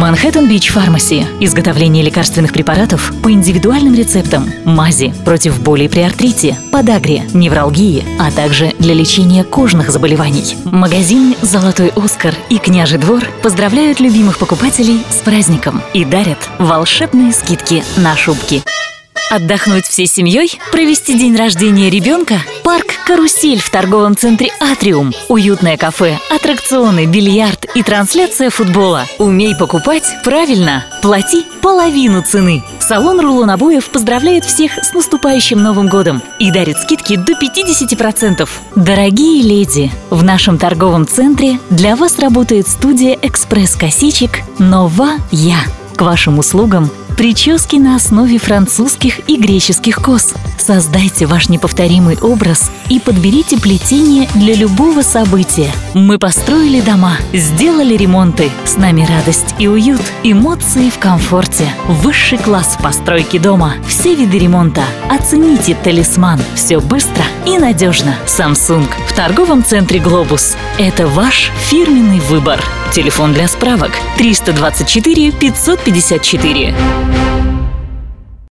Manhattan Beach Pharmacy. Изготовление лекарственных препаратов по индивидуальным рецептам. Мази против боли при артрите, подагре, невралгии, а также для лечения кожных заболеваний. Магазины «Золотой Оскар» и «Княжий двор» поздравляют любимых покупателей с праздником и дарят волшебные скидки на шубки. Отдохнуть всей семьей? Провести день рождения ребенка? Парк «Карусель» в торговом центре «Атриум». Уютное кафе, аттракционы, бильярд и трансляция футбола. Умей покупать правильно. Плати половину цены. Салон «Рулон обоев» поздравляет всех с наступающим Новым годом и дарит скидки до 50%. Дорогие леди, в нашем торговом центре для вас работает студия экспресс-косичек «Нова Я». К вашим услугам прически на основе французских и греческих кос. Создайте ваш неповторимый образ и подберите плетение для любого события. Мы построили дома, сделали ремонты. С нами радость и уют, эмоции в комфорте. Высший класс в постройке дома. Все виды ремонта. Оцените «Талисман». Все быстро и надежно. Samsung в торговом центре «Глобус». Это ваш фирменный выбор. Телефон для справок 324 554.